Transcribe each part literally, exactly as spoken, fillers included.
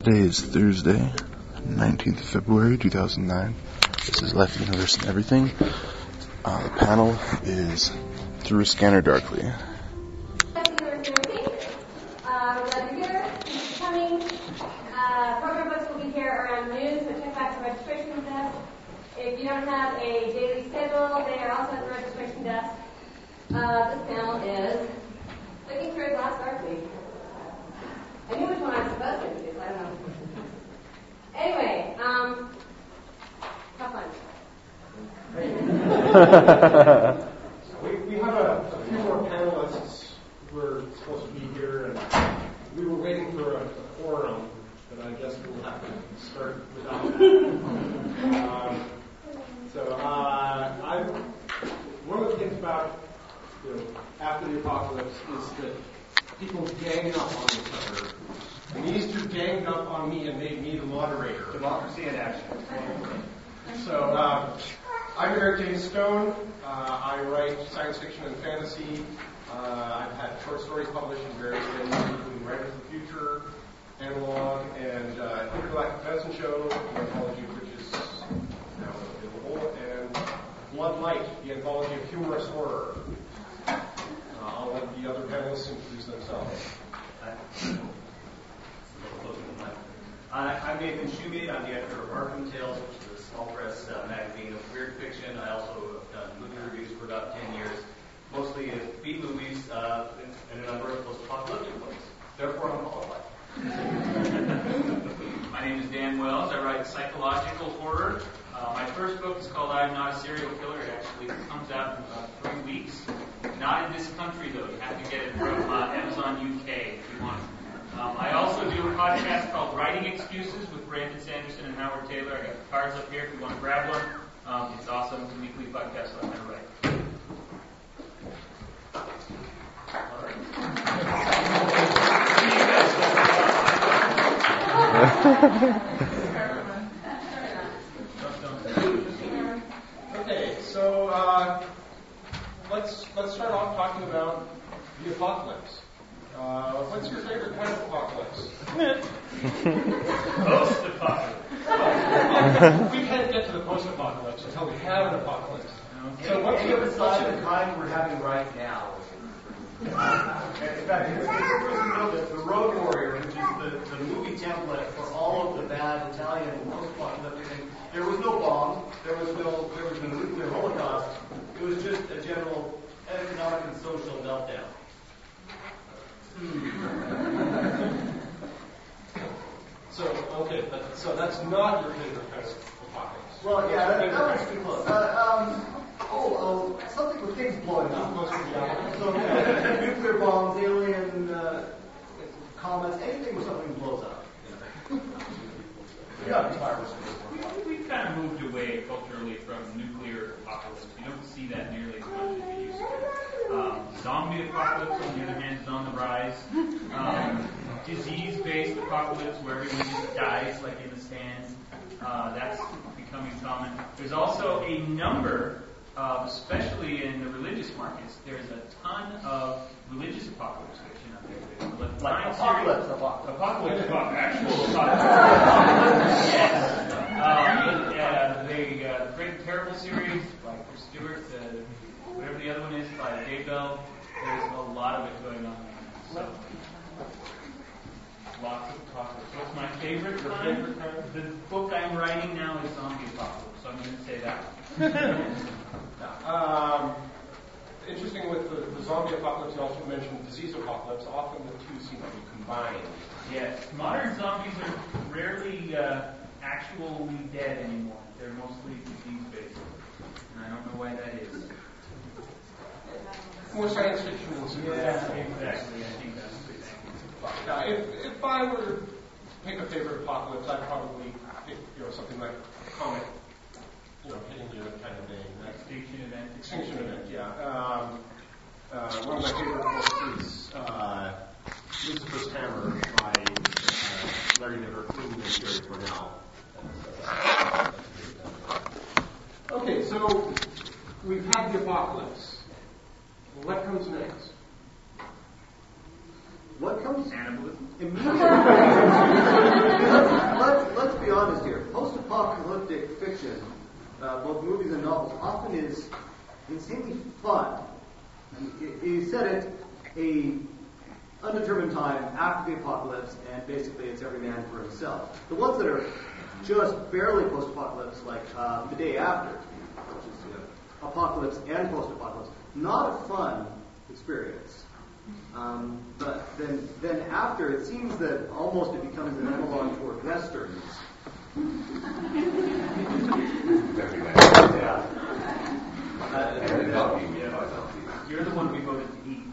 Today is Thursday, nineteenth of February, two thousand nine. This is Life, Universe, and Everything. Uh, the panel is Through a Scanner Darkly. Uh, glad you're here. Thanks for coming. Uh, program books will be here around noon, so check back the registration desk. If you don't have a daily schedule, they are also at the registration desk. Uh, this panel is Looking Through a Glass Darkly. I knew which one I was supposed to do, so I don't know. Anyway, um, have fun. we, we have a, a few more panelists who are supposed to be here, and we were waiting for a, a quorum, but I guess we'll have to start without that. um, so, uh, I, one of the things about, you know, after the apocalypse is that people gang up on each other. And these two ganged up on me and made me the moderator. Democracy in action. So, uh, I'm Eric James Stone. Uh, I write science fiction and fantasy. Uh, I've had short stories published in various venues, including Writers of the Future, Analog, and uh, Intergalactic Medicine Show, the anthology of which is now available, and Blood Light, the anthology of humorous horror. Uh, I'll let the other panelists introduce themselves. Uh, I'm Nathan Shoegate. I'm the editor of Arkham Tales, which is a small press uh, magazine of weird fiction. I also have done movie reviews for about ten years, mostly as B movies uh, and a number of post-apocalyptic books. Therefore, I'm qualified. My name is Dan Wells. I write psychological horror. Uh, my first book is called I'm Not a Serial Killer. It actually comes out in about three weeks. Not in this country, though. You have to get it from uh, Amazon U K if you want. Um, I also do a podcast called Writing Excuses with Brandon Sanderson and Howard Taylor. I got the cards up here if you want to grab one. Um, it's awesome. It's a weekly podcast on my right. All right. Okay, so uh, let's let's start off talking about the apocalypse. Uh, what's your favorite kind of apocalypse? Post-apocalypse. We can't get to the post-apocalypse until we have an apocalypse. Okay. So what's your, what's your the kind we're having right now? In fact, it's the, the Road Warrior, which is the, the movie template for all of the bad Italian post-apocalyptic things. There was no bomb. There was no there was no nuclear holocaust. It was just a general economic and social meltdown. So okay, but, so that's not your favorite kind of apocalypse. Well, yeah, that, that was too close. Uh, um, oh, uh, something with things blowing up. So, yeah, nuclear bombs, alien uh, comets, anything where something blows up. Yeah, viruses. We've kind of moved away culturally from nuclear apocalypse. You don't see that nearly as much as you used to. Um, zombie apocalypse, on the other hand, is on the rise. Um, disease-based apocalypse, where everyone just dies, like in the stands, uh, that's becoming common. There's also a number, uh, especially in the religious markets, there's a ton of religious apocalypse fiction out there. There's like apocalypse, apocalypse. Apocalypse, apocalypse, actual apocalypse. Yes. Um, uh, the uh, Great and Terrible series by Chris Stewart, uh, whatever the other one is by Dave Bell, there's a lot of it going on right now. So, lots of apocalypse. What's my favorite kind? The book I'm writing now is Zombie Apocalypse, so I'm going to say that. um, interesting with the, the zombie apocalypse, you also mentioned disease apocalypse. Often the two seem to be combined. Yes, modern zombies are rarely uh, actually dead anymore. They're mostly disease-based, and I don't know why that is. More science fiction than super. Yeah, exactly. I think that's the thing. Yeah, if, if I were to pick a favorite apocalypse, I'd probably pick, you know, something like a comet, you know, hitting you kind of thing. Extinction event. Extinction event, yeah. Um, uh, one of my favorite books is uh, Lucifer's Hammer by uh, Larry Niver, and Jerry Cornell. Okay, so we've had the apocalypse. What comes next? What comes? Cannibalism. Immediately. uh, both movies and novels, often is insanely fun. And you said it, a undetermined time after the apocalypse, and basically it's every man for himself. The ones that are just barely post-apocalypse, like uh, The Day After, which is you know, apocalypse and post-apocalypse, not a fun experience. Um, but then, then after, it seems that almost it becomes an analog toward westerns. Every man. Yeah. Uh, and, uh, You're the one we voted to eat.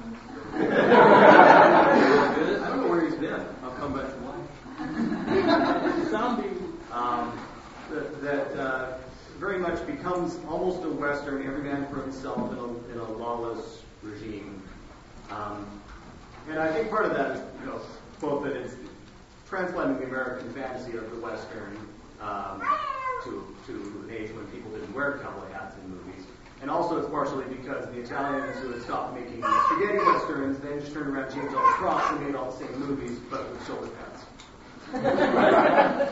I don't know where he's been. I'll come back to life. Zombie. Um, that that uh, very much becomes almost a western, every man for himself in a, in a lawless regime. Um, and I think part of that is, you know, both that it's transplanting the American fantasy of the western um, to to an age when people didn't wear cowboy hats in movies. And also it's partially because the Italians who had stopped making spaghetti westerns then just turned around James L. Cross and made all the same movies, but with shoulder pads.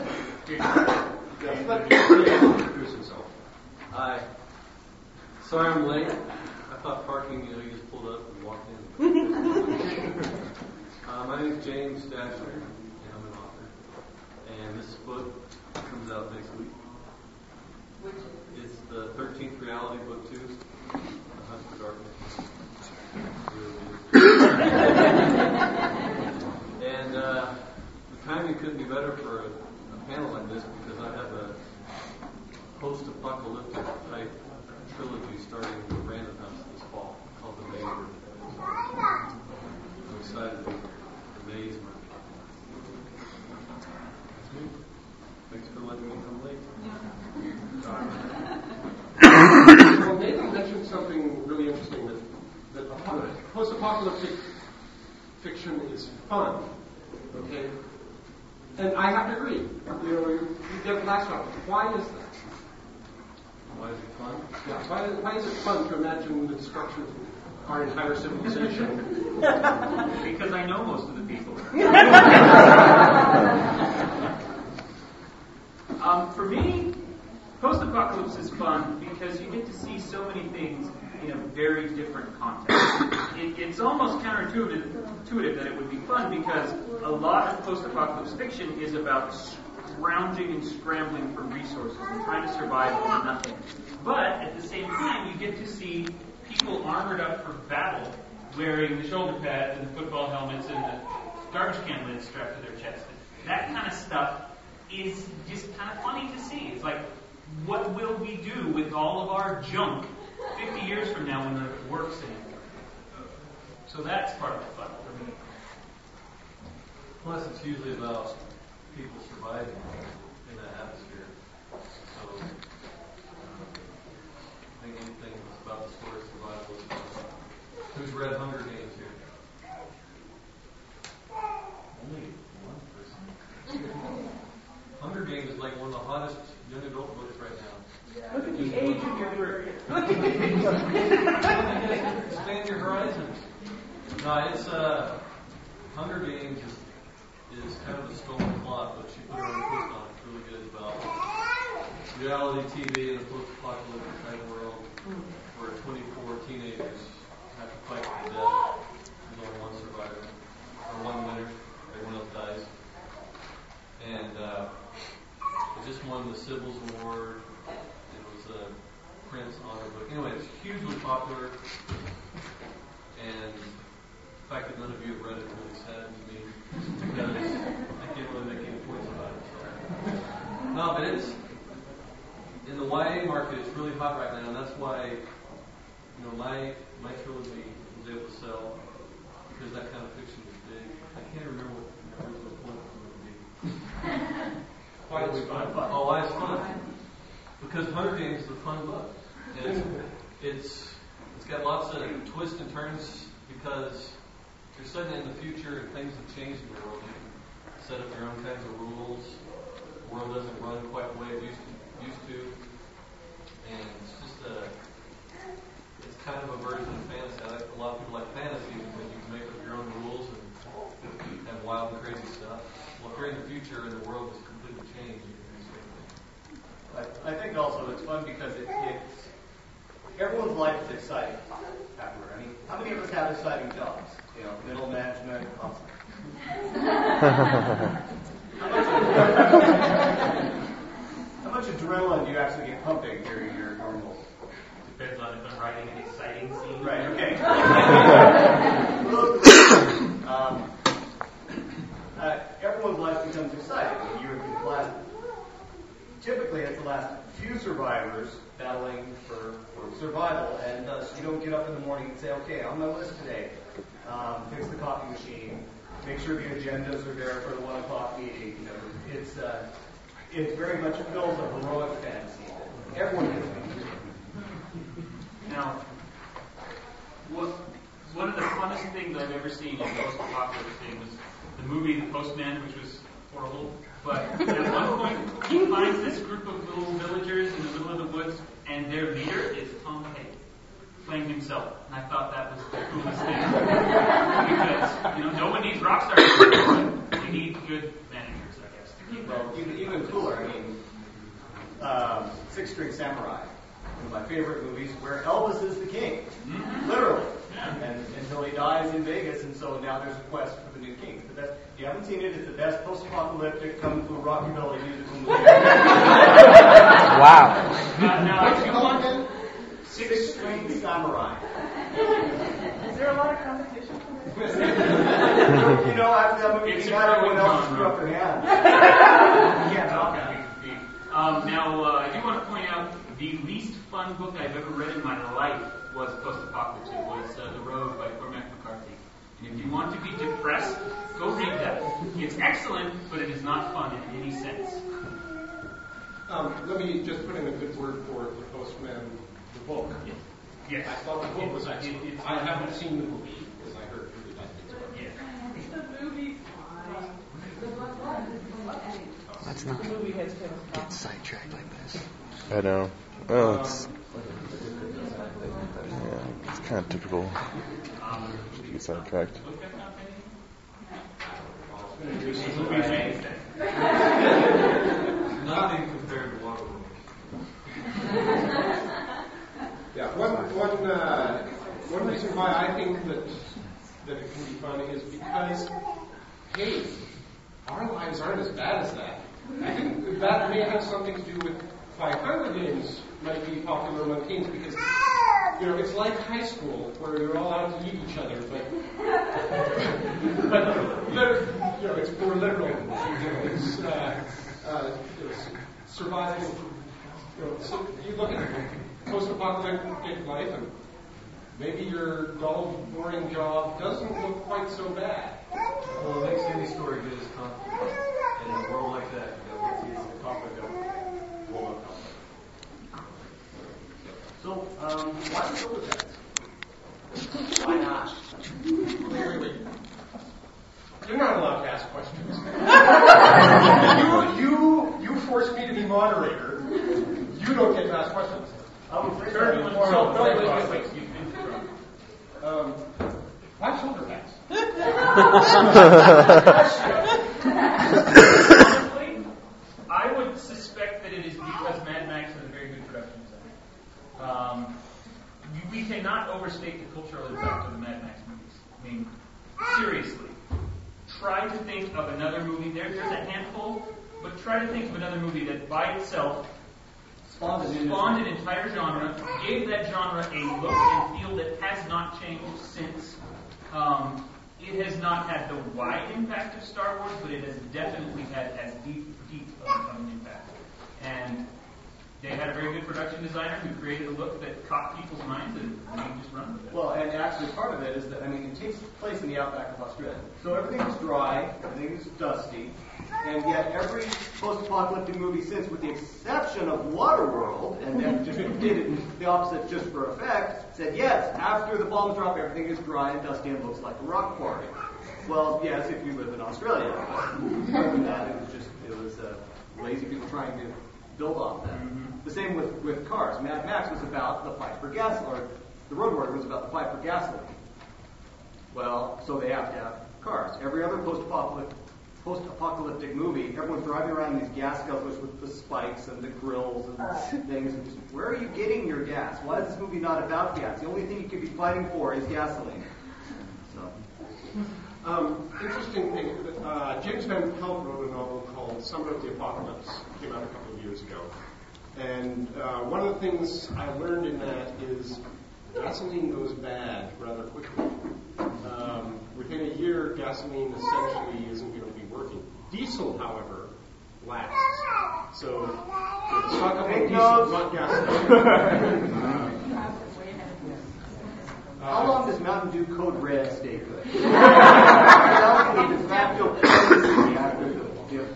Introduce himself. Hi. Sorry I'm late. I thought parking, you know, you just pulled up and walked in. uh, my name is James Dasher, and I'm an author. And this book comes out next week. Which It's the thirteenth Reality, Book two, The Hunt for Darkness. And uh, the timing couldn't be better for a, a panel like this because I have a post-apocalyptic type trilogy starting with Random House this fall called The Maze. I'm excited to be here. The Maze Market. That's me. Thanks for letting me come late. Well, Nathan mentioned something really interesting, that, that post-apocalyptic fiction is fun. Okay? And I have to agree. You know, you, you get last one. Why is that? Why is it fun? Yeah, why, why is it fun to imagine the destruction of our entire civilization? Because I know most of the people. um, for me, post-apocalypse is fun because you get to see so many things in a very different context. It, it's almost counterintuitive intuitive that it would be fun because a lot of post-apocalypse fiction is about scrounging and scrambling for resources and trying to survive on nothing. But at the same time, you get to see people armored up for battle, wearing the shoulder pads and the football helmets and the garbage can lids strapped to their chest. That kind of stuff is just kind of funny to see. It's like, what will we do with all of our junk fifty years from now when it works anymore? So that's part of the fun for me. Plus, it's usually about people surviving in that atmosphere. So, um, I think anything that's about the story of survival is fun. Who's read Hunger Games here? Only one person. Hunger Games is like one of the hottest young adult books right now. Look at the age of your word. Expand your horizons. No, it's uh, Hunger Games is, is kind of a stolen plot, but she put her own twist on it. It's really good about reality T V in a post-apocalyptic type world where twenty-four teenagers have to fight to the death. There's only one survivor, or one winner. Everyone else dies. And uh, it just won the Sybil's Award. It was a Prince honor book. Anyway, it's hugely popular. And the fact that none of you have read it really saddens me because I can't really make any points about it. So. No, but it's in the Y A market. It's really hot right now, and that's why you know my my trilogy was able to sell because that kind of fiction is big. I can't remember what the original point was going to be. Why is it fun? Oh, why it's fun? Because Hunger Games is a fun book. And it's it's got lots of twists and turns because you're suddenly in the future and things have changed in the world. You can set up your own kinds of rules. The world doesn't run quite the way it used to. Used to. And it's just a it's kind of a version of fantasy. I like, a lot of people like fantasy because you can make up your own rules and have wild and crazy stuff. Well, if you're in the future and the world has completely changed, you can do the same thing. I, I think also it's fun because it, it everyone's life is exciting afterward. I mean, how many of us have exciting jobs? You know, middle management, awesome. how, much, how much adrenaline do you actually get pumping during your normal? Depends on if I'm writing an exciting scene. Right, okay. um, uh, everyone's life becomes exciting when you're in class. Typically, it's the last few survivors battling for, for survival, and uh, so you don't get up in the morning and say, okay, on my list today, um, fix the coffee machine, make sure the agendas are there for the one o'clock meeting. You know, it's uh, it very much fills a heroic fantasy. Everyone gets it. Now, what, one of the funnest things I've ever seen in post-apocalypse thing was the movie The Postman, which was horrible. But at one point, he finds this group of little villagers in the middle of the woods, and their leader is Tom Hanks, playing himself. And I thought that was the coolest thing. Because, you know, no one needs rock stars, but you need good managers, I guess, to keep Well, even, even cooler, I mean, um, Six String Samurai, one of my favorite movies, where Elvis is the king, mm-hmm. literally, yeah. and until he dies in Vegas, and so now there's a quest for the new king. It's the best. If you haven't seen it, it's the best post-apocalyptic kung fu rockabilly musical movie. Wow. Uh, now, I do want Six String Samurai. Is there a lot of competition for this? You know, after that movie, It's you a got everyone growing else genre. screw up their hands. You can't talk about it. Um, now, uh, I do want to point out the least fun book I've ever read in my life was Post-Apocalypse. It was uh, The Road by Cormac McCarthy. And if you want to be depressed, go read that. It's excellent, but it is not fun in any sense. Um, let me just put in a good word for The Postman, the book. Yes. Yes. I thought the book was excellent. It, I haven't seen the movie, because I heard really bad things about it. Yes. The movie fine. The book was. That's not The movie has been a get sidetracked like this. I know. Oh, it's yeah, it's kind of typical to get sidetracked. Nothing compared to Waterworld. Yeah, one, one, uh, one reason why I think that that it can be fun is because, hey, our lives aren't as bad as that. I think that may have something to do with why Hunger Games might be popular among teens, because, you know, it's like high school where you're all out to eat each other, but, but liter- you know, it's more literal. You know, it's, uh, uh, it's surviving. You know, so you look at post-apocalyptic life, and maybe your dull, boring job doesn't look quite so bad. Well, it makes any story good as conflict. And in a world like that, you know, it's the conflict of world of conflict. So, um, why the Silver Jets? Why not? Wait, wait, wait. You're not allowed to ask questions. you, you, you forced me to be moderator. You don't get to ask questions. I'm afraid Turn that- you more So, on wait, wait, the wait, wait. You've been thrown. Um, why shoulder pads? Honestly, I would suspect that it is because Mad Max has a very good production design. Um, we we cannot overstate the cultural impact of the Mad Max movies. I mean, seriously, try to think of another movie. There, there's a handful, but try to think of another movie that by itself Spawned an spawned an entire genre, gave that genre a look and feel that has not changed since. Um, it has not had the wide impact of Star Wars, but it has definitely had as deep, deep of an impact. And they had a very good production designer who created a look that caught people's minds, and we just run with it. Well, and actually part of it is that, I mean, it takes place in the outback of Australia. So everything is dry, everything is dusty, and yet every post-apocalyptic movie since, with the exception of Waterworld, and then just did it the opposite just for effect, said, yes, after the bombs drop, everything is dry and dusty and looks like a rock quarry. Well, yes, if you live in Australia. Other than that, it was just, it was uh, lazy people trying to build off that. Mm-hmm. The same with, with cars. Mad Max was about the fight for gasoline, or the Road Warrior was about the fight for gasoline. Well, so they have to have cars. Every other post-apocalyptic post-apocalyptic movie, everyone's driving around in these gas guzzlers with the spikes and the grills and things. And just, where are you getting your gas? Why is this movie not about gas? The only thing you could be fighting for is gasoline. So. Um, interesting thing, uh, James Van Pelt wrote a novel called Summer of the Apocalypse. It came out a couple of years ago. And uh, one of the things I learned in that is gasoline goes bad rather quickly. Um, within a year, gasoline essentially isn't going to be working. Diesel, however, lasts. So, stock up on diesel, not gasoline. uh, How long does Mountain Dew Code Red stay good? That would be de facto policy after the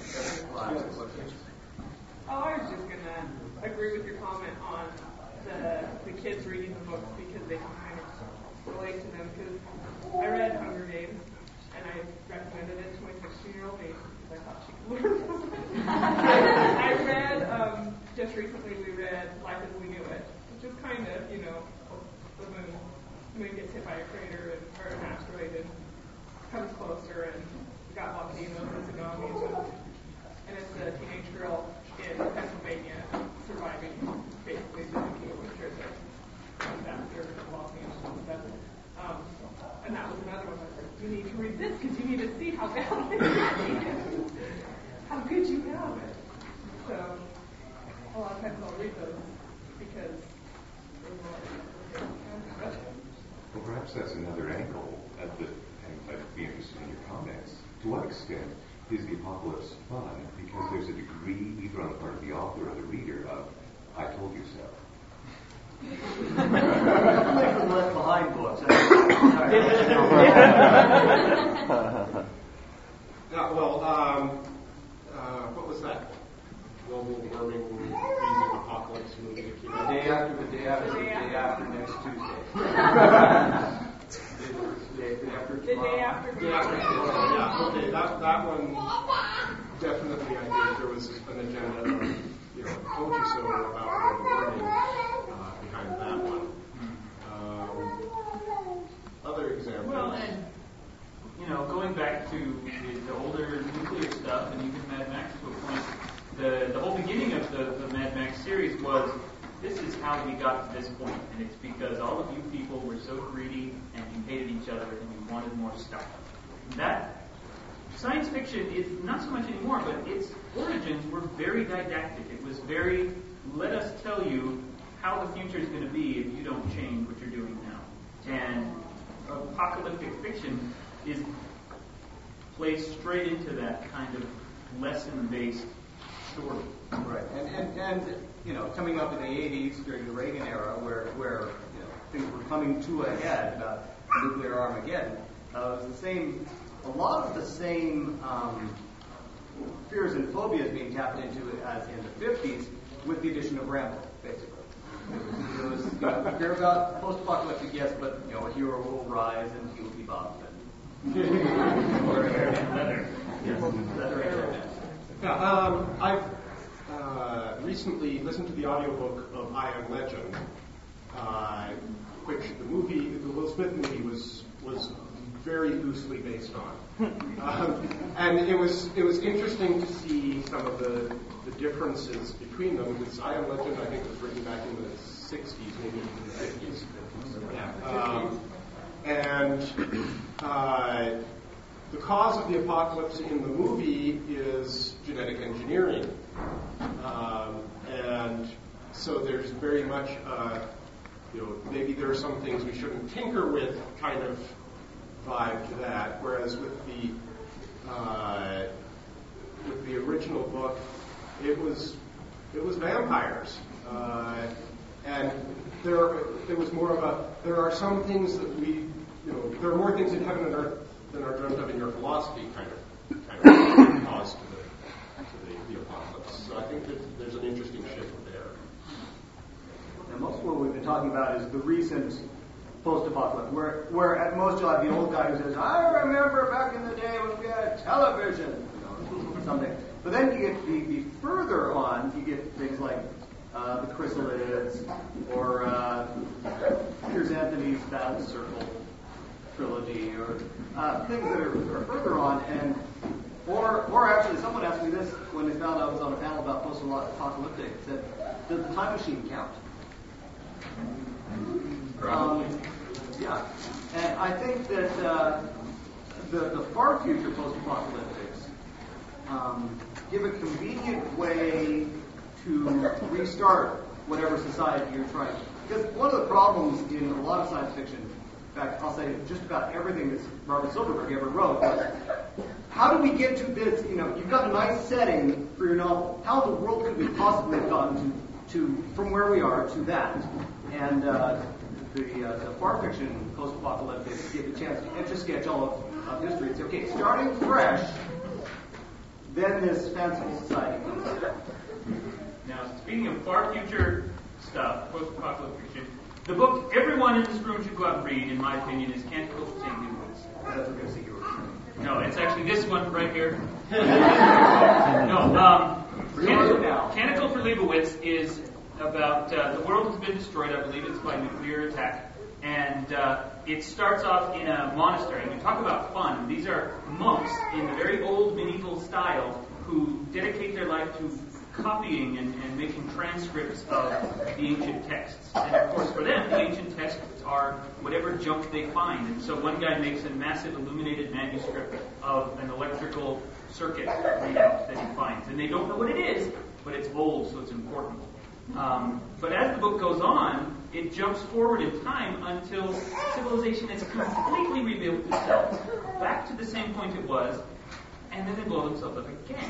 Oh, I was just going to agree with your comment on the the kids reading the books because they can kind of relate to them. Because I read Hunger Games and I recommended it to my sixteen-year-old niece because I thought she could learn from it. I read, um, just recently we read Life as We Knew It, which is kind of, you know, the moon. The moon gets hit by a crater and, or an asteroid and comes closer and got volcanoes and tsunamis. And, and it's a teenage girl in Pennsylvania surviving basically the nuclear winter that comes after the volcanoes and stuff. Um, and that was another one. I was like, you need to read this because you need to see how bad it is. How good you have it. So a lot of times I'll read those because there's a lot of Well, perhaps that's another angle at the, and I'd be interested in your comments. To what extent is the apocalypse fun? Because there's a degree, either on the part of the author or the reader, of "I told you so." Definitely from Left Behind books. yeah, well, um, uh, what was that global warming, freezing apocalypse movie that came out? The day after the day after the day after next Tuesday. The day after The day after The day after tomorrow, yeah. Okay, that, that one, definitely I think there was an agenda of, you know, told you so about global warming uh, behind that one. Um, other examples. Well, and, you know, going back to the, the older nuclear stuff, and even Mad Max to a point, the, the whole beginning of the, the Mad Max series was, this is how we got to this point, and it's because all of you people were so greedy and you hated each other and you wanted more stuff. That science fiction is not so much anymore, but its origins were very didactic. It was very, let us tell you how the future is going to be if you don't change what you're doing now. And apocalyptic fiction is plays straight into that kind of lesson-based story. Right, and, and and you know, coming up in the eighties during the Reagan era, where where you know things were coming to a head about nuclear Armageddon, uh, it was the same. A lot of the same um, fears and phobias being tapped into as in the fifties, with the addition of Rambo, basically. It was, you know, fear about post-apocalyptic, yes, but you know, a hero will rise and he'll be Bob. Or leather. Yes, leather and Yeah, um, I've uh, recently listened to the audiobook of I Am Legend, uh, which the movie, the Will Smith movie, was was very loosely based on, um, and it was it was interesting to see some of the, the differences between them. Because I Am Legend, I think, was written back in the sixties, maybe even the fifties. Yeah. Um, and uh, the cause of the apocalypse in the movie is genetic engineering. Um, and so there's very much, uh, you know, maybe there are some things we shouldn't tinker with kind of vibe to that. Whereas with the uh, with the original book, it was it was vampires. Uh, and there it was more of a, there are some things that we, you know, there are more things in heaven and earth than are dreamt of in your philosophy kind of kind of cause to the to the, the apocalypse. So I think that there's an interesting shift there. And most of what we've been talking about is the recent post-apocalypse, where where at most you'll have the old guy who says, "I remember back in the day when we had television," you know, something. But then you get the, the further on, you get things like uh, the Chrysalids or uh, Piers Anthony's Battle Circle trilogy, or uh, things that are, are further on, and Or, or actually, someone asked me this when they found I was on a panel about post-apocalyptic. Said, "Does the time machine count?" Um, yeah, and I think that uh, the the far future post-apocalyptics um, give a convenient way to restart whatever society you're trying. Because one of the problems in a lot of science fiction, in fact, I'll say just about everything that Robert Silverberg ever wrote, was how do we get to this? You know, you've got a nice setting for your novel. How in the world could we possibly have gotten to, to from where we are to that? And uh, the, uh, the far fiction post-apocalyptic give a chance to etch a sketch all of, of history and say, okay, starting fresh, then this fanciful society comes up. Now, speaking of far future stuff, post-apocalyptic fiction, the book everyone in this room should go out and read, in my opinion, is Canticles for Saint Leibowitz. No, it's actually this one right here. no, um, Canticle, Canticle for Leibowitz is about uh, the world has been destroyed. I believe it's by nuclear attack, and uh, it starts off in a monastery. And we talk about fun. These are monks in the very old medieval style who dedicate their life to copying and, and making transcripts of the ancient texts. And of course, for them, the ancient texts are whatever junk they find. And so one guy makes a massive illuminated manuscript of an electrical circuit readout that he finds. And they don't know what it is, but it's old, so it's important. Um, but as the book goes on, it jumps forward in time until civilization has completely rebuilt itself back to the same point it was, and then they blow themselves up again.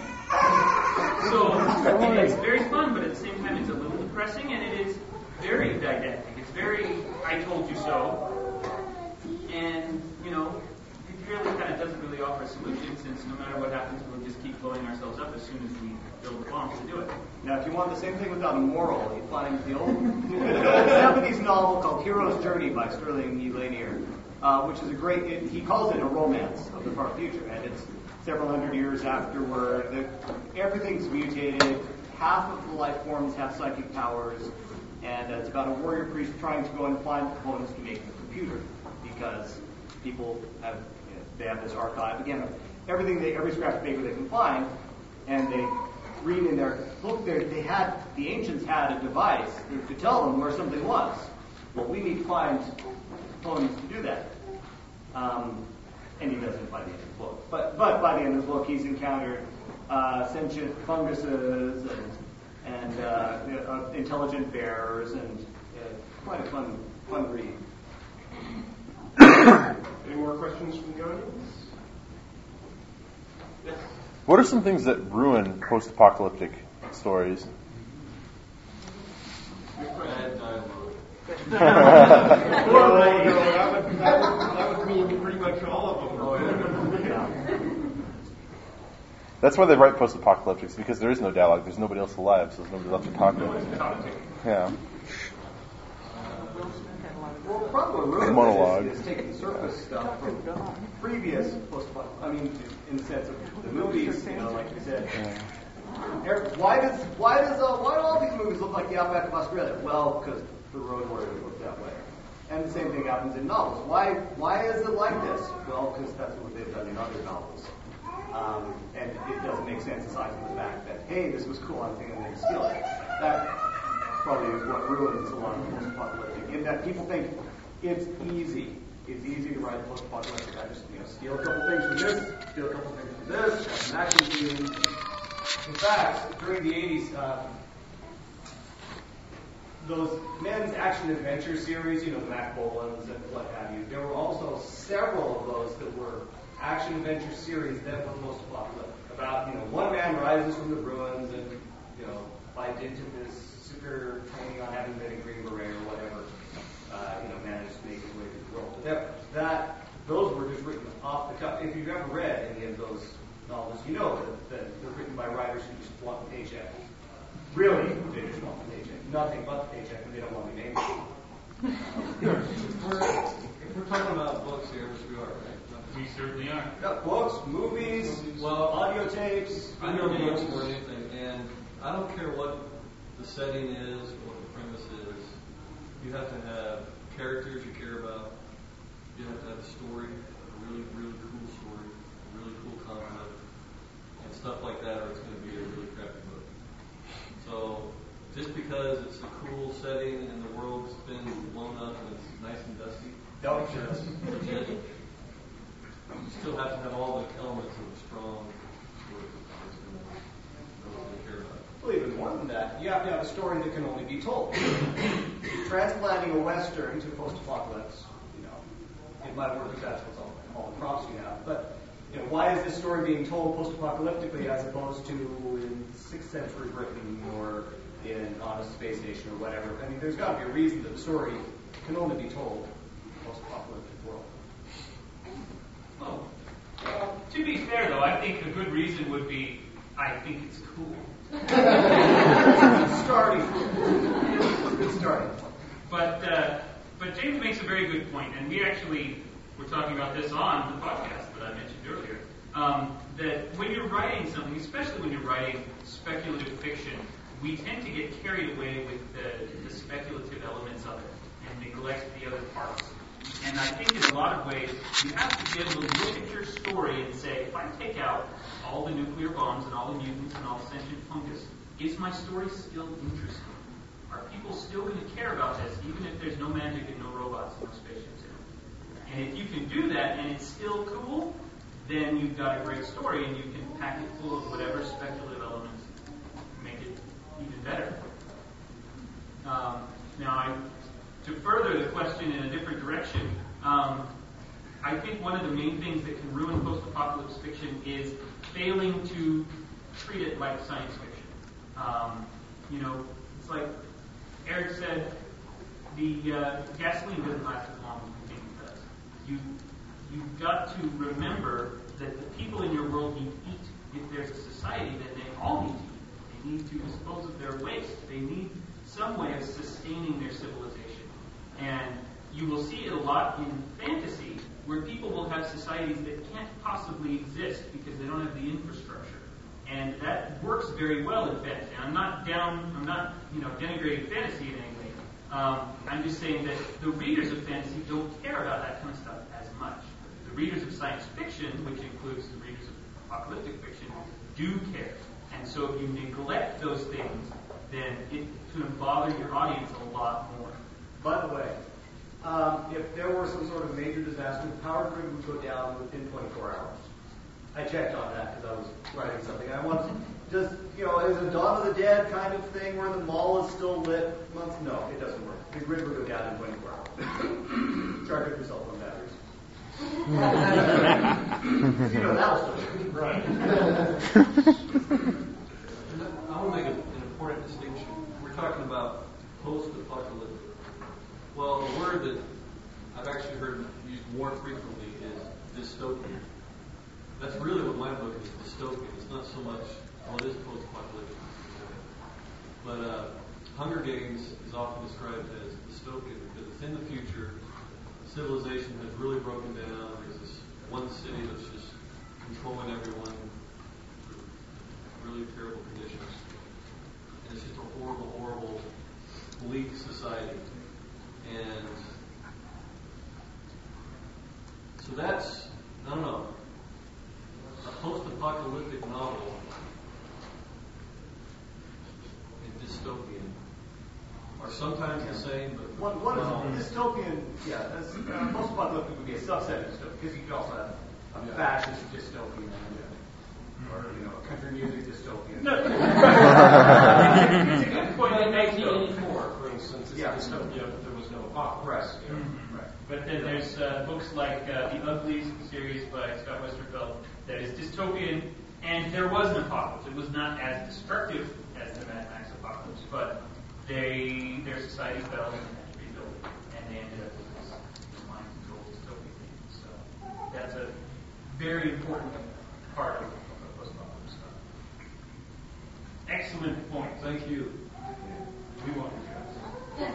So it's very fun, but at the same time it's a little depressing, and it is very didactic. It's very I told you so. And, you know, it really kind of doesn't really offer a solution, since no matter what happens, we'll just keep blowing ourselves up as soon as we build the bombs to do it. Now, if you want the same thing without a moral, you find the old, the old seventies novel called Hero's Journey by Sterling E. Lanier, uh, which is a great, it, he calls it a romance of the far future, and it's several hundred years afterward. The, everything's mutated. Half of the life forms have psychic powers, and uh, it's about a warrior priest trying to go and find components to make a computer, because people have, you know, they have this archive again of everything they, every scrap of paper they can find, and they read in their book there. They had the ancients had a device to tell them where something was. Well, we need to find components to do that. Um, And he doesn't by the end of the book. But but by the end of the book, he's encountered uh, sentient funguses and and uh, uh, intelligent bears, and uh, quite a fun fun read. Any more questions from the audience? Yes. What are some things that ruin post-apocalyptic stories? Bad dialogue. Well, you know, that would, that would, that would mean pretty much all of them. Oh, yeah. That's why they write post-apocalyptics, because there is no dialogue. There's nobody else alive, so there's nobody left to talk to. Yeah. Well, probably ruins Monologue. is, is taking surface stuff from previous post-apocalyptic. I mean, in the sense of the movies, you know, like you said. Yeah. Why does why does uh, why do all these movies look like the outback of Australia? Well, because the road warriors look that way. And the same thing happens in novels. Why why is it like this? Well, because that's what they've done in other novels. Um, and it doesn't make sense aside from the fact that, hey, this was cool, I'm thinking I'm going to steal it. That probably is what ruins a lot of post-apocalyptic, in that people think it's easy. It's easy to write post-apocalyptic. I just, you know, steal a couple things from this, steal a couple things from this, have an action scene. In fact, during the eighties, uh, those men's action-adventure series, you know, the Mac Bolins and what have you, there were also several of those that were action-adventure series that were post-apocalyptic. About, you know, one man rises from the ruins and, you know, by dint of his superior training on having been a Green Beret or whatever, uh, you know, managed to make his way through the world. But that, that, those were just written off the cuff. If you've ever read any of those novels, you know that, that they're written by writers who just want the paycheck. Really, they just want the paycheck. Nothing but the paycheck, and they don't want to be named. if, we're, if we're talking about books here, which we are, right? We certainly are. Yeah, books, movies, well, audio tapes. I know books more than anything, and I don't care what the setting is, what the premise is. You have to have characters you care about. You have to have a story, a really, really cool story, a really cool concept. and stuff like that, or it's going to be a really crappy book. So just because it's a cool setting and the world's been blown up and it's nice and dusty, Don't you? legit, you still have to have all the elements of a strong story that's going to care about. Well, even more than that, you have to have a story that can only be told. Transplanting a Western to post-apocalypse, you know, it might work if that's what's all, all the props you have. But, you know, why is this story being told post-apocalyptically as opposed to in sixth century Britain or in on a space station or whatever? I mean, there's got to be a reason that the story can only be told in a post-apocalyptic world. Well, well, to be fair, though, I think a good reason would be, I think it's cool. starting good starting point. But uh, but James makes a very good point, and we actually were talking about this on the podcast that I mentioned earlier. Um, that when you're writing something, especially when you're writing speculative fiction, we tend to get carried away with the, the speculative elements of it and neglect the other parts. And I think in a lot of ways, you have to be able to look at your story and say, if I take out all the nuclear bombs and all the mutants and all the sentient fungus, is my story still interesting? Are people still going to care about this, even if there's no magic and no robots and no spaceships in it? And if you can do that and it's still cool, then you've got a great story and you can pack it full of whatever speculative elements make it even better. Um, now, I, to further the question in a different direction, um, I think one of the main things that can ruin post-apocalypse fiction is failing to treat it like science fiction. Um, you know, it's like Eric said, the uh, gasoline doesn't last as long as we think it does. You, you've got to remember that the people in your world need to eat. If there's a society, then they all need to eat. They need to dispose of their waste. They need some way of sustaining their civilization. And you will see it a lot in fantasy, where people will have societies that can't possibly exist because they don't have the infrastructure. And that works very well in fantasy. I'm not down, I'm not, you know, denigrating fantasy in any way. Um, I'm just saying that the readers of fantasy don't care about that kind of stuff as much. The readers of science fiction, which includes the readers of apocalyptic fiction, do care. And so if you neglect those things, then it's going to bother your audience a lot more. By the way, um, if there were some sort of major disaster, the power grid would go down within twenty-four hours. I checked on that because I was writing something. I want just, you know, is a Dawn of the Dead kind of thing where the mall is still lit months? No, it doesn't work. The grid would go down in twenty-four hours. Charge up your cell phone batteries. You know, that was still right. I want to make a, an important distinction. We're talking about post-apocalyptic. Well, the word that I've actually heard used more frequently is dystopian. That's really what my book is, dystopian. It's not so much, well, it is post-apocalyptic. But uh, Hunger Games is often described as dystopian because it's in the future. Civilization has really broken down. There's this one city that's just controlling everyone through really terrible conditions. And it's just a horrible, horrible, bleak society. And so that's, I don't know, a post-apocalyptic novel and dystopian are sometimes the same, but What, what is dystopian? Yeah, that's, uh, post-apocalyptic would be a subset of dystopian because you could also have a fascist dystopian or, you know, a country music dystopian. No. It's a good point. In nineteen eighty-four, for instance, it's Yeah. a dystopia, but there was no apocalypse. Right. You know? Mm-hmm. Right. But then there's uh, books like uh, The Uglies series by Scott Westerfeld that is dystopian, and there was an apocalypse. It was not as destructive as the Mad Max apocalypse, but they their society fell and they had to rebuild it, and they ended up with this, this mind control dystopian thing. So that's a very important part of, of post-apocalypse stuff. Excellent point. thank you. We want to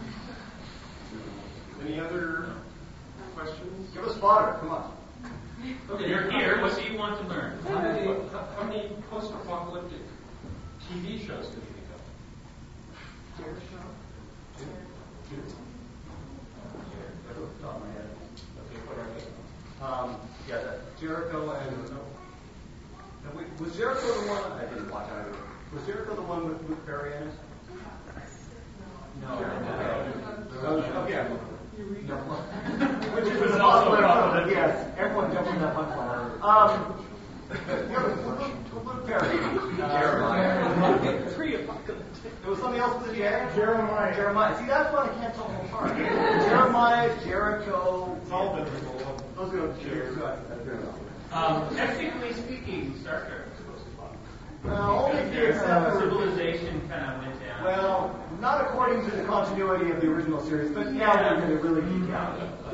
Any other questions? Give us fodder. Come on. Okay, You're here. What do you want to learn? How many, how, how many post-apocalyptic T V shows can you think of? Jericho? Two? Two? Off the top of my head. Okay, what are they? Um, yeah, that Jericho and, and we, Was Jericho the one? I didn't watch either. Was Jericho the one with Luke Perry in it? No. Oh, yeah. Which is an awesome. Yes, everyone jumped in that punch line. Um, yeah, Luke, Luke Perry. Jeremiah. Pre-apocalyptic. There was something else with the Jeremiah. Jeremiah. Jeremiah. See, that's what I can't tell them apart. Jeremiah, Jericho. It's all biblical. Those are good. Um, technically speaking, Star Trek was supposed to pop. Well, only if you Their accept the civilization kind of went down. Well, not according to the continuity of the original series, but now Yeah. we're going to really geek out.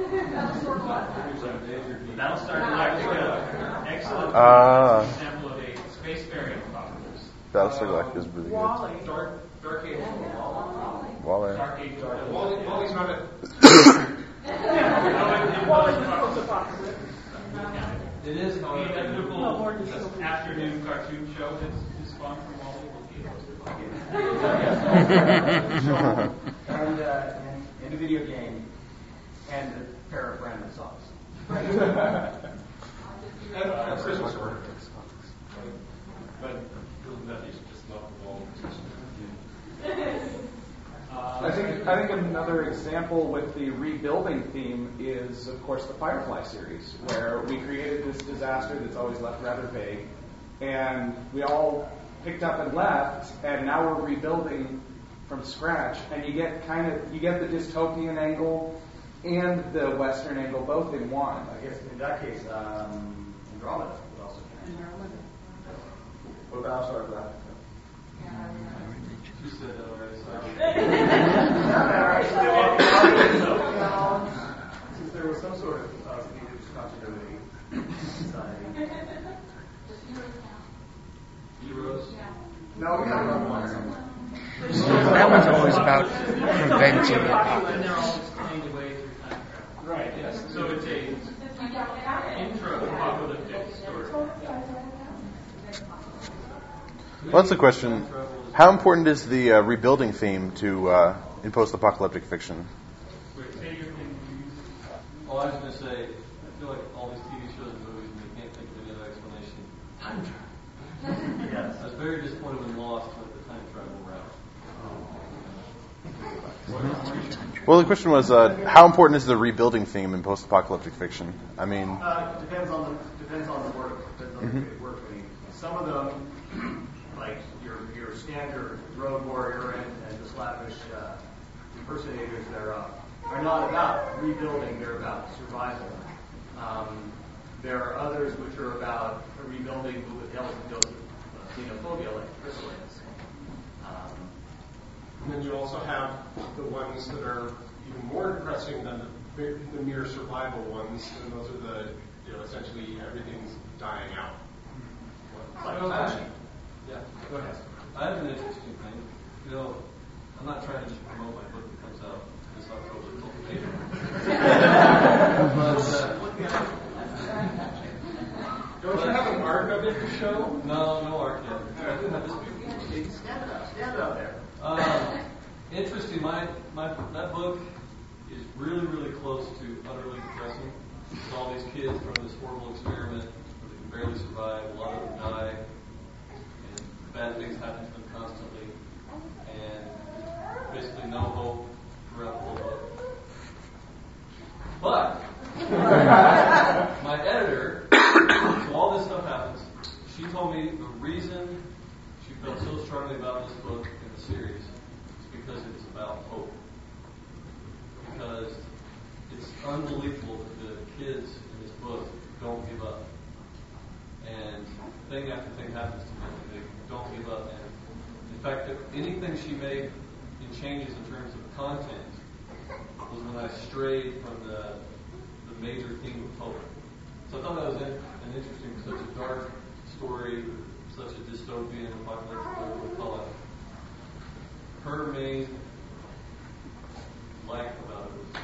Battlestar Galactica, excellent Ah. example of a spacefaring apocalypse. Battlestar Galactica is really good. Dark, Dark Age. Wally. Dark Age. Wally, Wally's not a. It is the inevitable afternoon cartoon show that's is fun from Wally will be and, uh, and, and a video game, and a pair of random socks. And a Christmas order. But that is just not the wall. I think I think another example with the rebuilding theme is, of course, the Firefly series, where we created this disaster that's always left rather vague, and we all picked up and left, and now we're rebuilding from scratch, and you get kind of you get the dystopian angle and the Western angle both in one. I guess in that case, um, Andromeda would also count. What about Battlestar Galactica? You said that already, sorry. Since there was some sort of uh, needed continuity in society. Heroes. No, we got another one. That one's always about preventing it. And they're all explained away through time travel. Right, yes. So it's a intro apocalyptic story. Well, that's the question. How important is the uh, rebuilding theme to uh, in post-apocalyptic fiction? Wait, say your thing. Oh, I was going to say, I feel like all these T V shows and movies, and they can't think of any other explanation. Time travel. Yes. I was very disappointed when Lost went the time travel route. Well, the question was, uh, how important is the rebuilding theme in post-apocalyptic fiction? I mean, Uh, depends on the depends on the work. Depends on Mhm. the work. I mean, some of them, like your your standard road warrior and, and the slavish uh, impersonators thereof, are not about rebuilding. They're about survival. Um, there are others which are about rebuilding with help and dose of xenophobia, like Chrysalids. Um, And then you also have the ones that are even more depressing than the, the mere survival ones, and those are the, you know, essentially everything's dying out. like Well, Fauci. Yeah. Go ahead. I have an interesting thing. You know, I'm not trying to just promote my book that comes out this October. It's open paper. But, uh, Don't you have an arc of it to show? no, no art yet. I do have this book. Stand it up. Stand it up there. Uh, interesting. My, my that book is really, really close to utterly depressing. It's all these kids from this horrible experiment where they can barely survive. A lot of them die, and bad things happen to them constantly, and there's basically no hope throughout the whole book. But my editor, so all this stuff happens. She told me the reason she felt so strongly about this book in the series is because it's about hope. Because it's unbelievable that the kids in this book don't give up. And thing after thing happens to them, and they don't give up. And in fact, if anything she made in changes in terms of content was when I strayed from the, the major theme of hope. So I thought that was in, an interesting, such a dark story, such a dystopian, apocalyptic, whatever we call it. Her main like about it was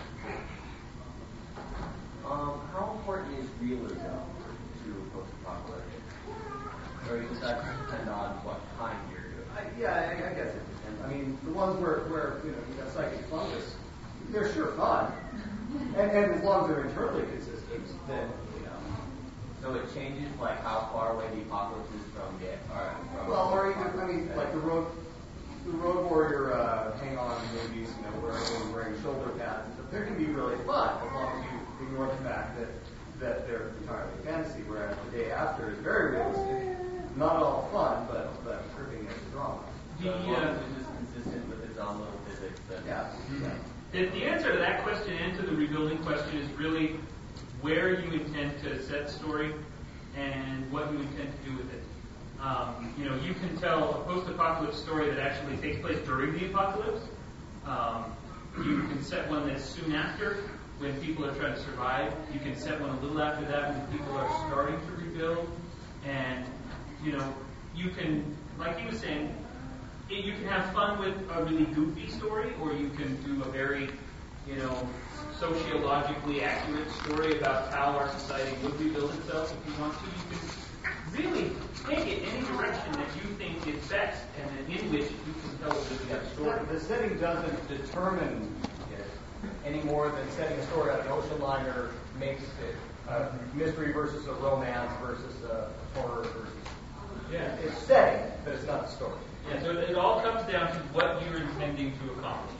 Um, how important is realism to post-apocalyptic? Or does that depend on what time period? I, yeah, I, I guess it depends. I mean, the ones where, where you know, you got psychic fungus, they're sure fun. And, and as long as they're internally consistent, then, you know. So it changes like how far away the apocalypse is from the or from Well, or even I mean, like the road, the road warrior uh, hang on movies, you know, where everyone's wearing shoulder pads. But they can be really fun as long as you ignore the fact that that they're entirely fantasy. Whereas the day after is very realistic, not at all fun, but but gripping as a drama. The uh, is just consistent with its own little physics. That yeah. yeah. The, the answer to that question and to the rebuilding question is really where you intend to set the story and what you intend to do with it. Um, you know, you can tell a post-apocalypse story that actually takes place during the apocalypse. Um, you can set one that's soon after, when people are trying to survive. You can set one a little after that, when people are starting to rebuild. And, you know, you can, like he was saying, you can have fun with a really goofy story, or you can do a very, you know, sociologically accurate story about how our society would rebuild itself. If you want to, you can really take it any direction that you think is best, and then in which you can tell a good story. The setting doesn't determine it any more than setting a story on an ocean liner makes it a mystery versus a romance versus a horror versus. Yeah, it's setting, but it's not the story. Yeah, so it all comes down to what you're intending to accomplish.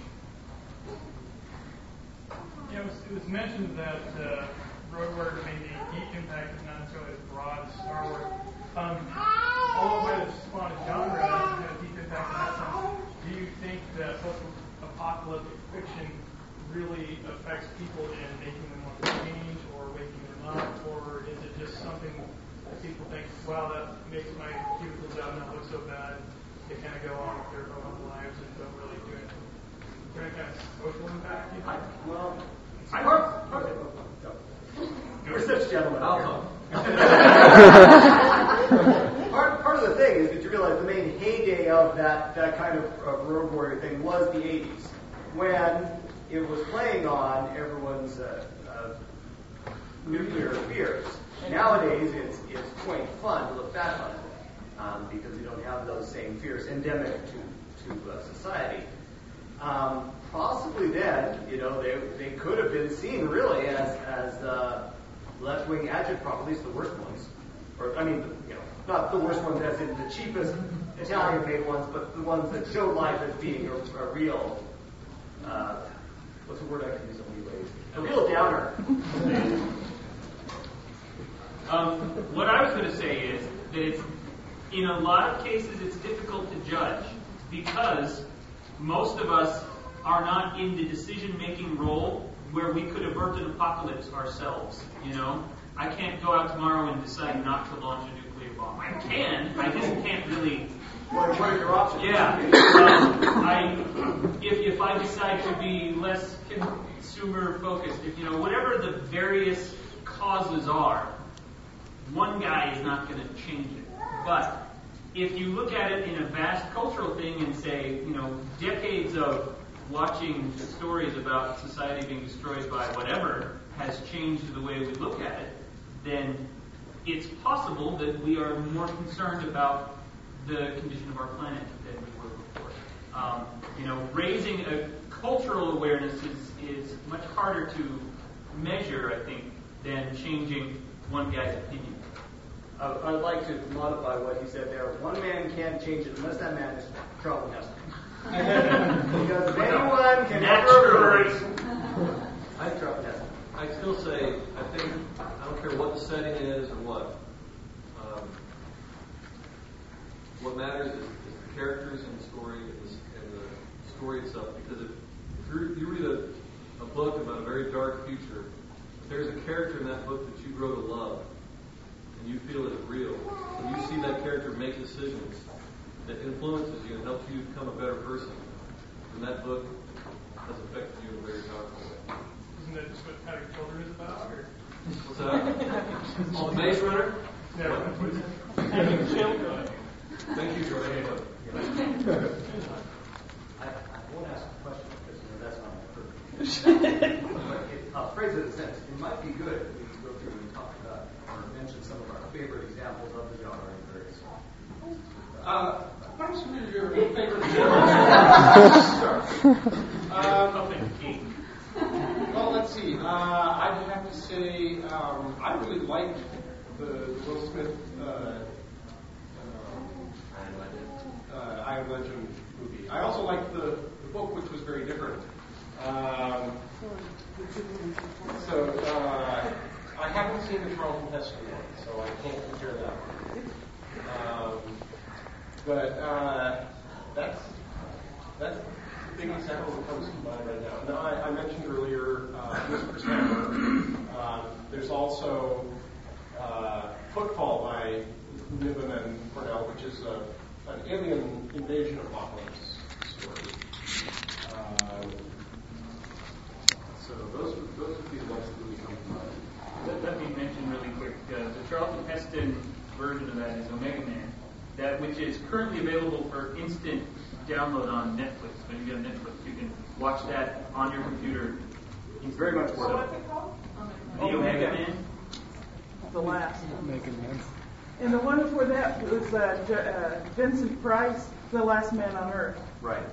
Yeah, it was, it was mentioned that uh, Road Warrior made a deep impact, but not necessarily as broad as Star Wars. Um, although it might have spawned a genre, it had a deep impact in that sense. Do you think that post-apocalyptic fiction really affects people in making them want to change or waking them up, or is it just something that people think, wow, that makes my cubicle job not look so bad? They kind of go on with their own lives and don't really do anything. Is there any kind of social impact? You think? Well, I part, part, You're such gentlemen. I'll part, part of the thing is that you realize the main heyday of that, that kind of, of Road Warrior thing was the eighties, when it was playing on everyone's uh, uh, nuclear fears. Nowadays, it's it's quite fun to look back on it. Um, because you don't have those same fears endemic to, to uh, society. Um, possibly then, you know, they they could have been seen really as as uh, left-wing agitprop, at least the worst ones. Or I mean, you know, not the worst ones as in the cheapest Italian-made ones, but the ones that showed life as being a, a real, uh, what's the word I can use anyways? A real downer. um, what I was going to say is that it's in a lot of cases, it's difficult to judge because most of us are not in the decision-making role where we could avert an apocalypse ourselves. You know, I can't go out tomorrow and decide not to launch a nuclear bomb. I can, I just can't really. Well, what are your options? Yeah, um, I if if I decide to be less consumer-focused, if you know whatever the various causes are, one guy is not going to change it. But if you look at it in a vast cultural thing and say, you know, decades of watching stories about society being destroyed by whatever has changed the way we look at it, then it's possible that we are more concerned about the condition of our planet than we were before. Um, you know, raising a cultural awareness is, is much harder to measure, I think, than changing one guy's opinion. Uh, I'd like to modify what he said there. One man can't change it unless that man is Charlton Heston. Because if anyone can ever I Charlton Heston. I still say, I think, I don't care what the setting is or what. Um, what matters is, is the characters and the story and the, and the story itself. Because if, if you you read a, a book about a very dark future, if there's a character in that book that you grow to love, and you feel it is real, when you see that character make decisions that influences you and helps you become a better person, then that book has affected you in a very powerful way. Isn't that just what Having Children is about? Or? What's that? Oh, the Maze Runner? No. Having Children. Thank you, Jordan. I, I won't ask a question because you know, that's not my purpose. But it, I'll phrase it in a sense. It might be good if we can go through and talk about or mention some of our favorite examples of the genre in various Uh, what are some of your favorite um, Well, let's see. Uh, I'd have to say um, I really liked the Will Smith uh, uh, I Am Legend movie. I also liked the, the book, which was very different. Um, so uh, I haven't seen the Charlton Heston one, so I can't compare that one. Um, but uh, that's that's the big example that comes to mind right now. Now I, I mentioned earlier uh, Whisper Slammer. Um, there's also uh, Footfall by Niven and Cornell, which is a, an alien invasion apocalypse story. Um, so those would, those would be the ones that would come to mind. Let, let me mention really quick, uh, the Charlton Heston version of that is Omega Man, that which is currently available for instant download on Netflix. When you get Netflix, you can watch that on your computer. It's very much worth it. What's it called? The Omega Man. The last. Omega Man. And the one before that was uh, J- uh, Vincent Price, The Last Man on Earth. Right.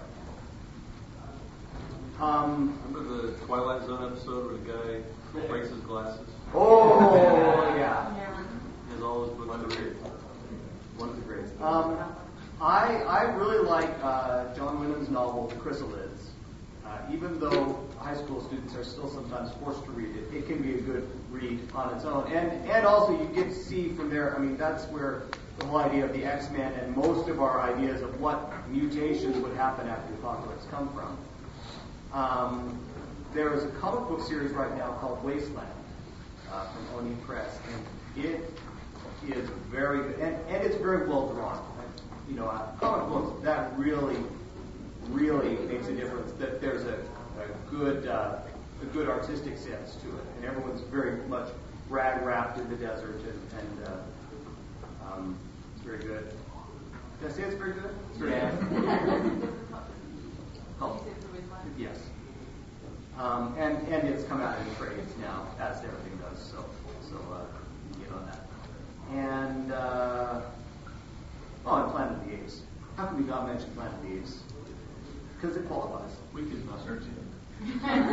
Um, Remember the Twilight Zone episode where the guy breaks his glasses? Oh, yeah. He has all his books to read. One of the greats. Um, I I really like uh, John Wyndham's novel Chrysalids. Uh, even though high school students are still sometimes forced to read it, it can be a good read on its own. And and also you get to see from there, I mean, that's where the whole idea of the X-Men and most of our ideas of what mutations would happen after the apocalypse come from. Um, there is a comic book series right now called Wasteland uh, from Oni Press, and it is very good, and, and it's very well drawn. You know, uh, comic books, that really, really makes a difference. That there's a, a good, uh, a good artistic sense to it, and everyone's very much rag wrapped in the desert, and, and uh, um, it's very good. Did I say it's very good? It's very Yeah. good. Oh. Yes. Um, and, and it's come out in trades now, as everything does, so so uh, you can get on that. And, uh, oh, and Planet of the Apes. How can we not mention Planet of the Apes? Because it qualifies. We could not search it.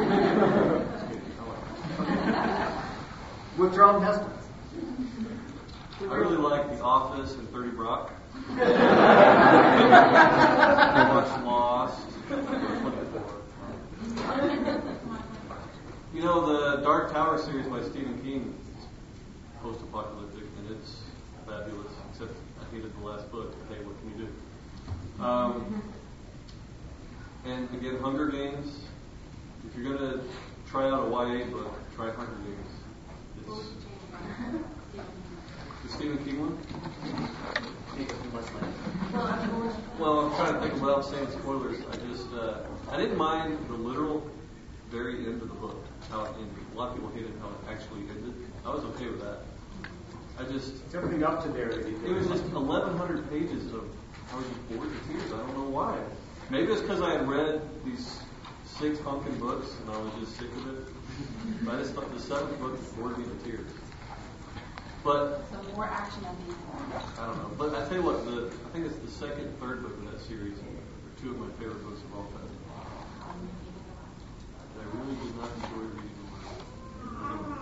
With Charlton Heston. I really like The Office and thirty Rock. I watched Lost. You know, the Dark Tower series by Stephen King is post-apocalyptic, and it's fabulous, except I hated the last book. Hey, what can you do? Um, and again, Hunger Games. If you're going to try out a Y A book, try Hunger Games. It's the Stephen King one? Well, I'm trying to think without saying spoilers. I just, uh, I didn't mind the literal very end of the book, how it ended. A lot of people hated how it actually ended. I was okay with that. I just... It's everything up to there. That you it was just eleven hundred pages of, I was just bored to tears. I don't know why. Maybe it's because I had read these six pumpkin books and I was just sick of it. But I just thought the seventh book bored me to tears. But so more action on these ones. I don't know. But I tell you what, the I think it's the second, third book in that series are two of my favorite books of all time. I really did not enjoy reading them.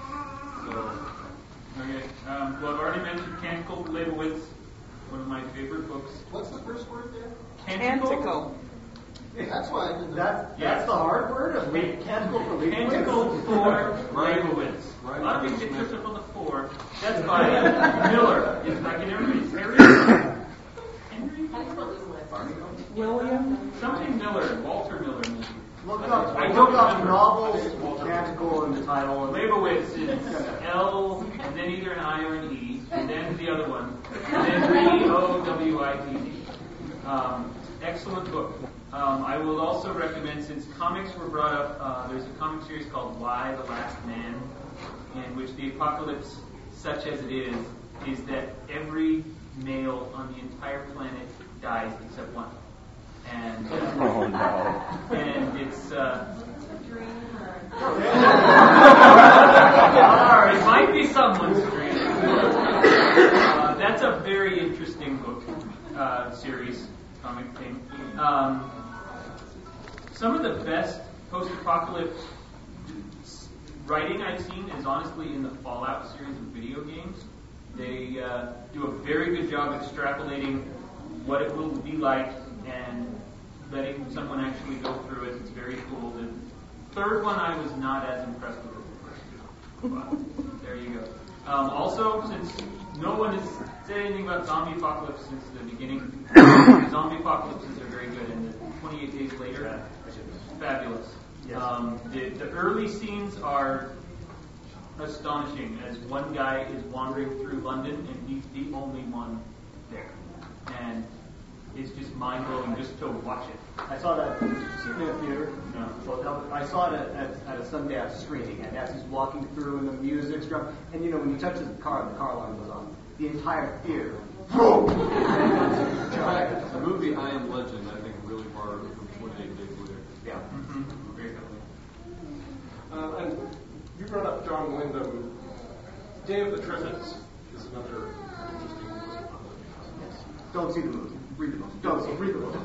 So, okay. Um, well, I've already mentioned Canticle Leibowitz, one of my favorite books. What's the first word there? Canticle. Canticle. That's why I didn't. That, that's the hard word of Leibowitz. Canticle for Leibowitz. Canticle for Leibowitz. A lot of people get tripped up on the four. That's by Miller. If I can ever read Harry. Henry? William? Something Miller. Walter Miller movie. Look up, I look don't up remember. novels, Canticle in the title. And Leibowitz is L, and then either an I or an E, and then the other one, and then B O W I T D. Um, excellent book. Um, I will also recommend, since comics were brought up, uh, there's a comic series called Y, the Last Man, in which the apocalypse, such as it is, is that every male on the entire planet dies except one. And uh, oh no! And it's uh, it might be someone's dream. Uh, that's a very interesting book uh, series, comic thing. Um, some of the best post-apocalypse writing I've seen is honestly in the Fallout series of video games. They uh, do a very good job extrapolating what it will be like and letting someone actually go through it. It's very cool. The third one I was not as impressed with as the first two. But there you go. Um, also, since no one has said anything about zombie apocalypse since the beginning, zombie apocalypses are very good. And the twenty-eight days later, fabulous. Um, the, the early scenes are astonishing, as one guy is wandering through London and he's the only one there. And it's just mind-blowing just to watch it. I saw that in the theater. No. So that, I saw it at, at, at a Sundance screening, and as he's walking through and the music's drum, and you know, when he touches the car, the car alarm goes on. The entire theater. The movie I Am Legend, I think, really borrowed from twenty-eight days later. Yeah. Mm-hmm. Very good. Uh, and you brought up John Wyndham. Day of the Triffids is another interesting book. Don't see the movie. Read the book. Don't see. Read the book.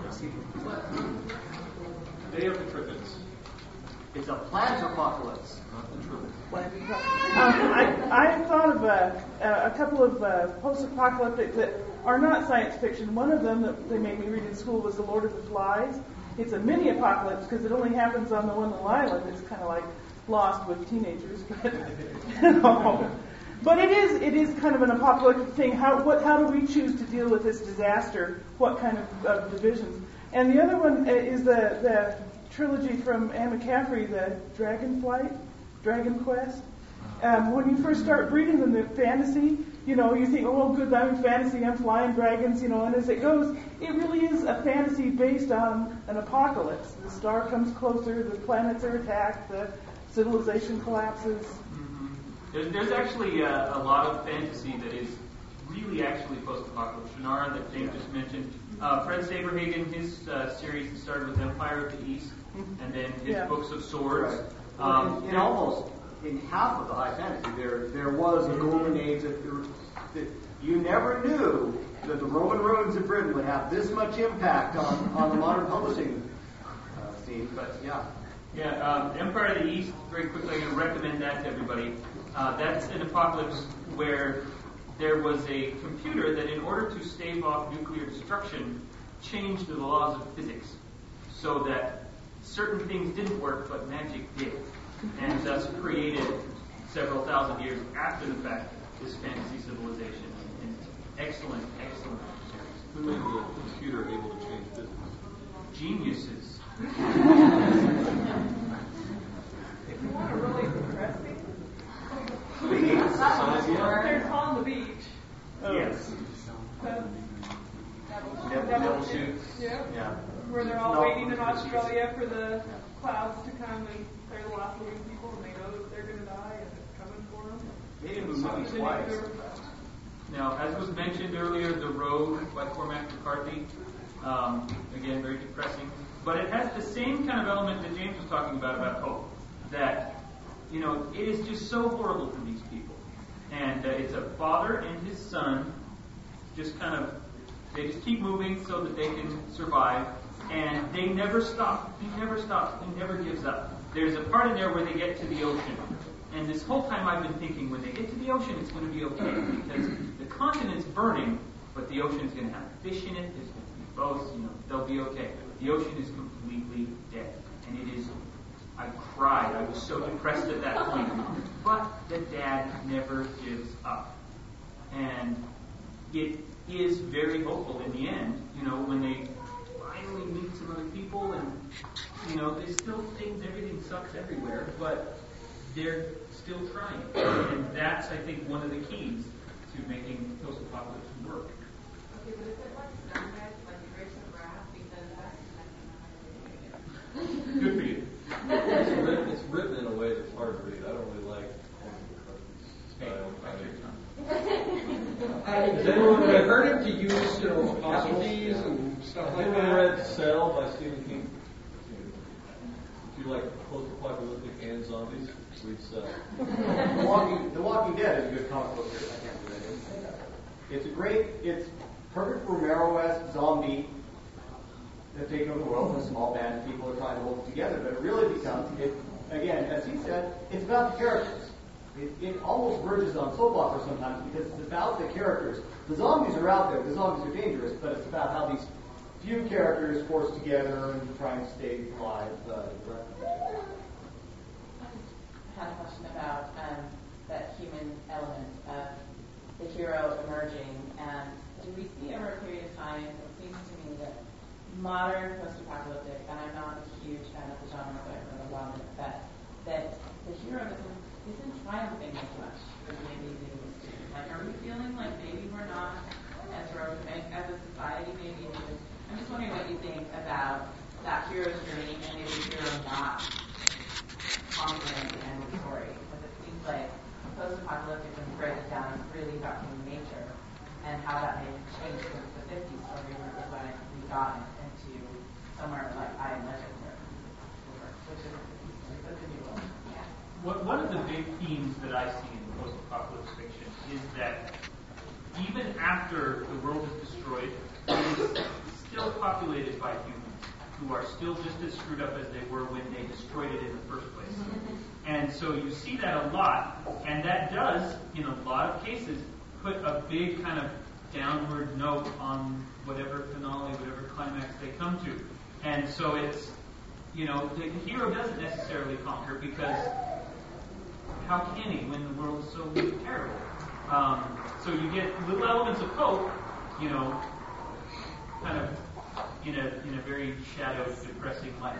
Day of the Triffids. It's a plant apocalypse. Um, I, I thought of a, a couple of uh, post-apocalyptic that are not science fiction. One of them that they made me read in school was The Lord of the Flies. It's a mini apocalypse because it only happens on the one little island. It's kind of like Lost with teenagers, but you know. But it is it is kind of an apocalyptic thing. How what how do we choose to deal with this disaster? What kind of, of divisions? And the other one is the the trilogy from Anne McCaffrey, the Dragonflight, Dragon Quest. Um, when you first start reading them, the fantasy, you know, you think, oh, good, I'm in fantasy, I'm flying dragons, you know, and as it goes, it really is a fantasy based on an apocalypse. The star comes closer, the planets are attacked, the civilization collapses. Mm-hmm. There's, there's actually uh, a lot of fantasy that is really actually post-apocalypse. Shannara, that James just mentioned. Uh, Fred Saberhagen, his uh, series started with Empire of the East, and then his Yeah. books of swords. Right. Um, Well, in, in almost in half of the high fantasy, there there was a golden age that, that you never knew that the Roman ruins in Britain would have this much impact on, on the modern publishing uh, scene. But yeah. Yeah, um, Empire of the East, very quickly, I'm going to recommend that to everybody. Uh, that's an apocalypse where there was a computer that, in order to stave off nuclear destruction, changed the laws of physics so that certain things didn't work, but magic did, and thus created, several thousand years after the fact, this fantasy civilization. And excellent, excellent series. Who made the computer able to change physics? Geniuses. If you want a really depressing, there's On the Beach. Yes. The Devil, Devil devil Shoots. Shoots. Yeah. Yeah. Where they're all No, waiting in it's- Australia for the clouds to come, and they're the last living people, and they know that they're going to die, and it's coming for them. They didn't move movies twice. Now, as was mentioned earlier, The Road by Cormac McCarthy, um, again, very depressing. But it has the same kind of element that James was talking about, about hope. That, you know, it is just so horrible for these people. And uh, it's a father and his son just kind of, they just keep moving so that they can survive. And they never stop. He never stops. He never gives up. There's a part in there where they get to the ocean. And this whole time I've been thinking, when they get to the ocean, it's going to be okay. Because the continent's burning, but the ocean's going to have fish in it. There's going to be boats. You know, they'll be okay. The ocean is completely dead. And it is, I cried. I was so depressed at that point. But the dad never gives up. And it is very hopeful in the end, you know, when they finally meet some other people and, you know, they still think everything sucks everywhere, but they're still trying. And that's, I think, one of the keys to making post-apocalypse work. Okay, but is it like Sunrise, like Grapes of Wrath? Because that's Good for you. It's written, it's written in a way that's hard to read. I don't really like style. Has anyone heard him to use, you know, apostrophes and stuff like Anyone that? read Cell by Stephen King? If you like post-apocalyptic and zombies, read Cell. The Walking, The Walking Dead is a good comic book. I can't believe I didn't say that. It's a great, it's perfect Romero-esque zombie that's taken over the world, and a small band of people are trying to hold it together. But it really becomes, it, again, as he said, it's about the characters. It, it almost verges on soap opera sometimes because it's about the characters. The zombies are out there. The zombies are dangerous, but it's about how these few characters forced together and try and stay alive. Uh, I had a question about um, that human element of the hero emerging, and do we see over a period of time, it seems to me that modern post-apocalyptic, and I'm not a huge fan of the genre, so I've read a lot of it, but that the hero doesn't, isn't triumphing as much as maybe they used to. Like, are we feeling like maybe we're not as heroic as a society, maybe? I'm just wondering what you think about that hero's journey and maybe the hero not conquering the end of the story. Because it seems like post-apocalyptic, when you break it down, is really about human nature and how that may change since the fifties story where it was when we got into somewhere like I Am Legend, which is that's a new one. Yeah. What, one of the big themes that I see in post-apocalypse fiction is that even after the world is destroyed, it is still populated by humans who are still just as screwed up as they were when they destroyed it in the first place. And so you see that a lot, and that does, in a lot of cases, put a big kind of downward note on whatever finale, whatever climax they come to. And so it's, you know, the hero doesn't necessarily conquer because how can he when the world is so terrible? Um, so you get little elements of hope, you know, kind of in a in a very shadowed, depressing light.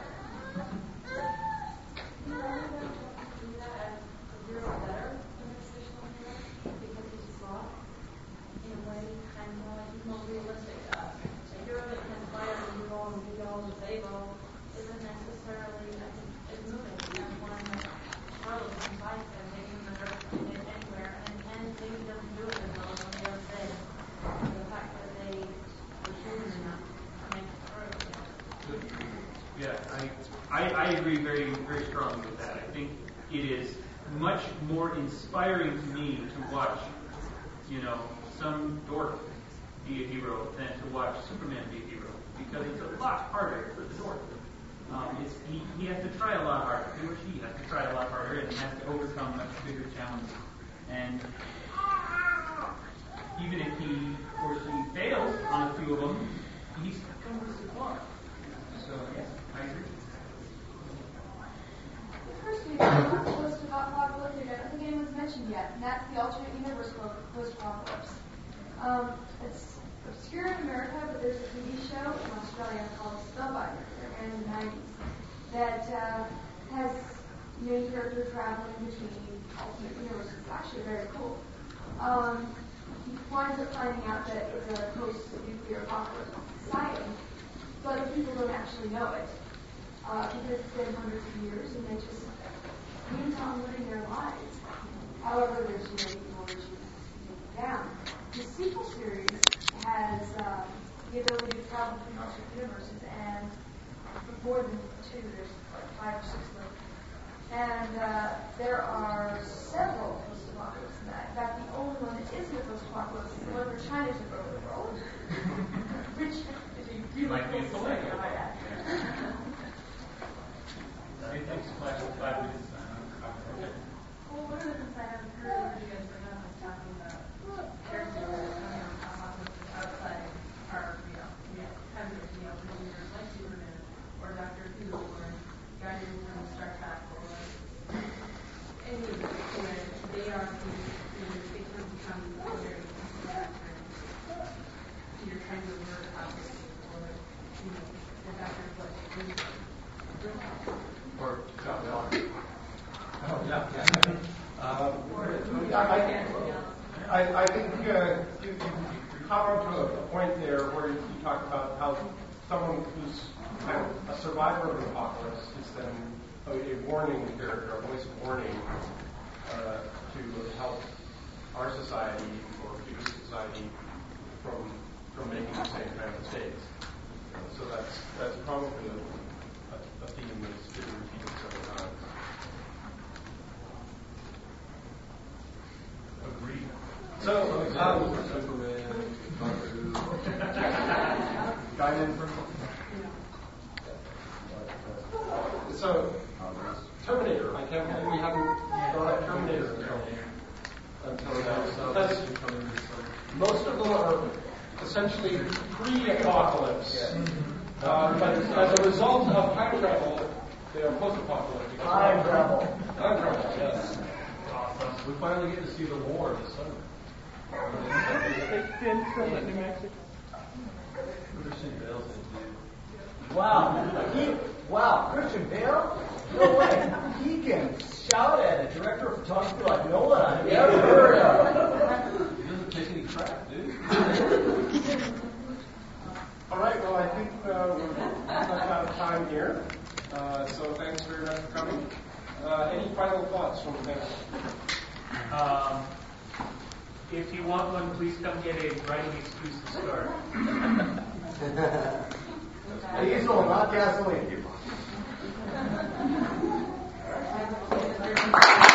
Yeah, I, I I agree very very strongly with that. I think it is much more inspiring to me to watch, you know, some dork be a hero than to watch Superman be a hero, because it's a lot harder for the dork. Um, it's, he, he has to try a lot harder. He or she has to try a lot harder and has to overcome much bigger challenges. And even if he or she fails on a few of them, he's come this far. So, yes, I agree. The first week was about apocalyptic. I don't think anyone's mentioned yet, and that's the alternate universe post-apocalypse. Um, it's obscure in America, but there's a T V show in Australia called Spellbinder that ran in the nineties that uh, has main character traveling between alternate universes. It's actually very cool. Um, he winds up finding out that it's a post-nuclear apocalypse society, but the people don't actually know it uh, because it's been hundreds of years and they just move on living their lives. However, there's you know people who choose to take it down. The sequel series has um, the ability to travel between alternate universes, and more than two, there's like five or six of them. And uh, there are several post-apocalypse in that. In fact, the only one that isn't a post-apocalypse is the one where China took over the world, which is a really might be cool story. I might add. It takes five, five minutes. Well, one of the things I haven't heard of you guys bring up is talking about characters that are coming on apocalypse outside our, you know, kind of, you know, universe like Superman or Doctor Who or Guy from Star Trek or any of them where they are the, you know, they can become very characters. You're trying to avert apocalypse or, you know, the Doctor what Or John Miller. Oh, yeah. yeah. Um, I, I, I think uh, you, you come to a point there where you talk about how someone who's kind of a survivor of the apocalypse is then a, a warning character, a voice of warning uh, to help our society or future society from from making the same kind of mistakes. Uh, so that's that's probably a, a, a theme that's been repeated several times. Agreed. So, um, so Terminator. I can't believe we haven't brought up Terminator. pre-apocalypse. Uh, but as a result of time travel, they are post-apocalyptic. Time travel. Time travel, yes. Awesome. We finally get to see the war this summer. They spin film at New Mexico. Christian Bale's in too. Wow. He, wow, Christian Bale? No way. He can shout at a director of photography like no one I've ever heard of. He doesn't take any crap, dude. All right, well, I think uh, we're out of time here. Uh, so thanks very much for coming. Uh, any final thoughts from the panel? Um, if you want one, please come get a writing excuse to start. Diesel, not gasoline.